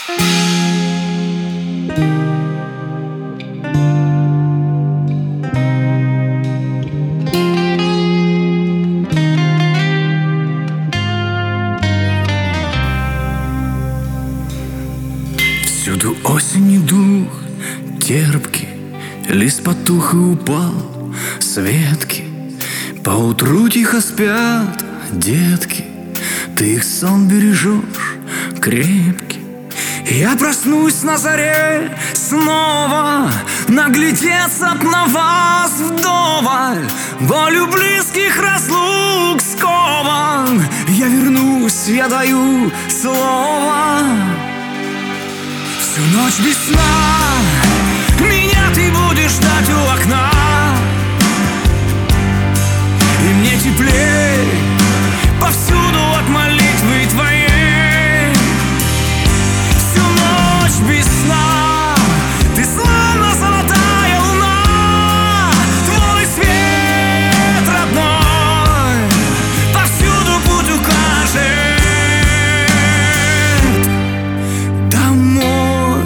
Всюду осени дух терпкий, лист потух и упал с ветки. Поутру тихо спят детки, ты их сон бережешь крепкий. Я проснусь на заре снова, наглядеться б на вас вдоволь. Волю близких разлук скован, я вернусь, я даю слово. Всю ночь без сна меня ты будешь ждать у окна, и мне теплей повсюду от молитвы твоей. Всю ночь без сна ты словно золотая луна, твой свет родной повсюду путь укажет домой.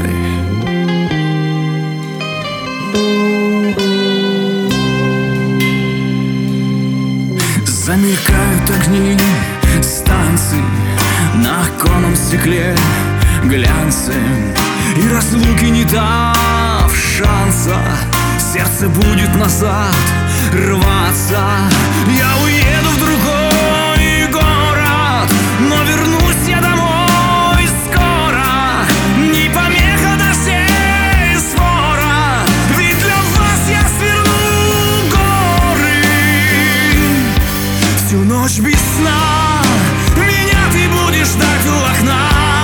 Замелькают огни станций на оконном стекле глянцем, и разлуки не дав шанса, сердце будет назад рваться. Я уеду в другой город, но вернусь я домой скоро. Не помеха дождей свора, ведь для вас я сверну горы. Всю ночь без сна меня ты будешь ждать у окна,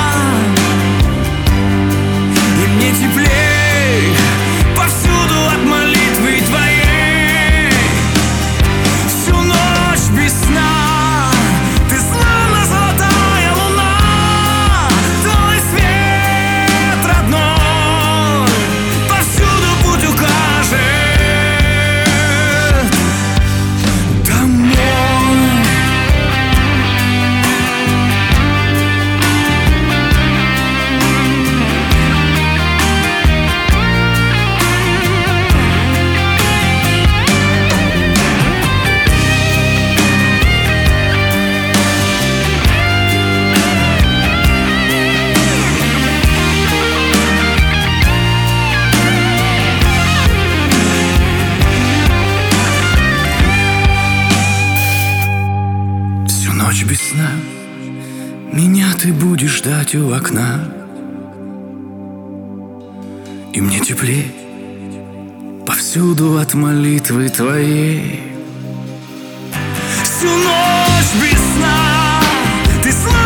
и мне теплей повсюду от молитвы твоей. Всю ночь без сна ты словно золотая луна, твой свет родной повсюду путь укажет домой. Всю ночь без сна меня ты будешь ждать у окна, и мне теплей повсюду от молитвы твоей. Всю ночь без сна ты словно